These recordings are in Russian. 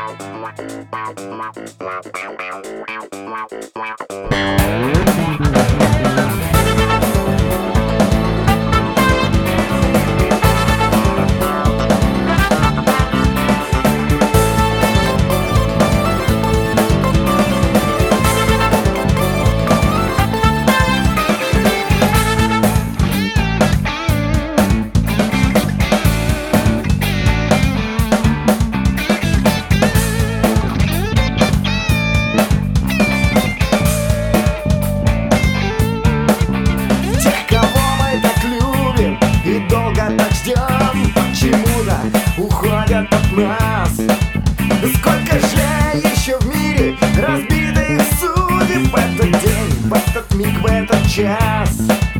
Уходят от нас. Сколько же еще в мире разбитых судеб в этот день, в этот миг, в этот час.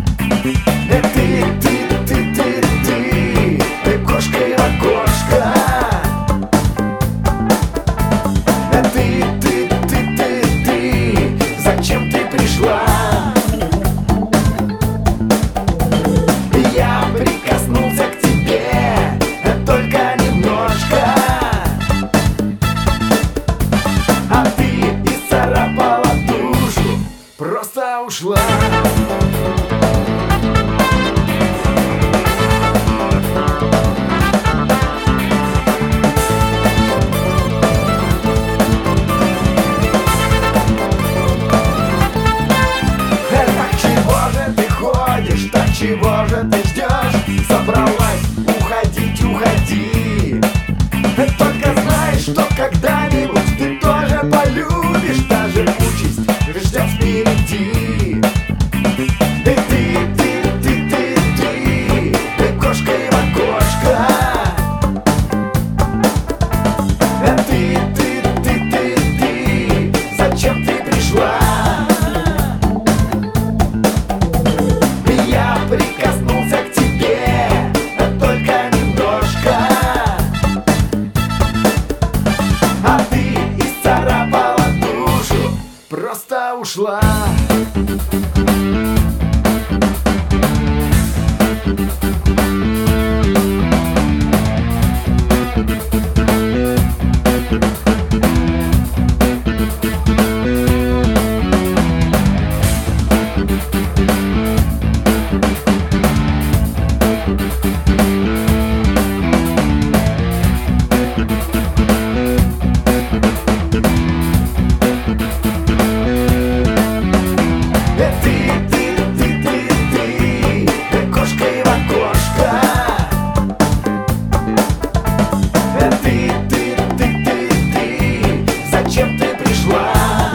Ты кошка и окошко. Ты, зачем ты пришла? Я прикоснулся к тебе, только немножко, а ты исцарапала душу, просто ушла. Так чего же ты ходишь, так чего же ты ждешь? Собралась уходить, уходи. Только знаешь, что когда-нибудь ты тоже полюбишь, даже участь ждет впереди. Ты кошка и окошко. Ты, зачем ты пришла? Я прикоснулся к тебе, только немножко, а ты исцарапала душу, просто ушла. Ты кошка и окошко. Ты, зачем ты пришла?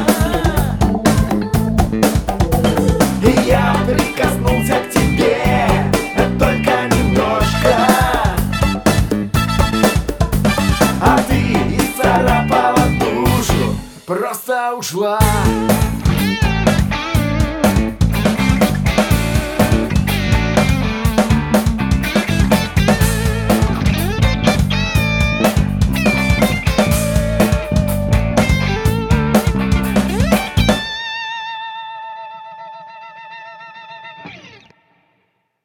Я прикоснулся к тебе, только немножко, а ты исцарапала душу, просто ушла.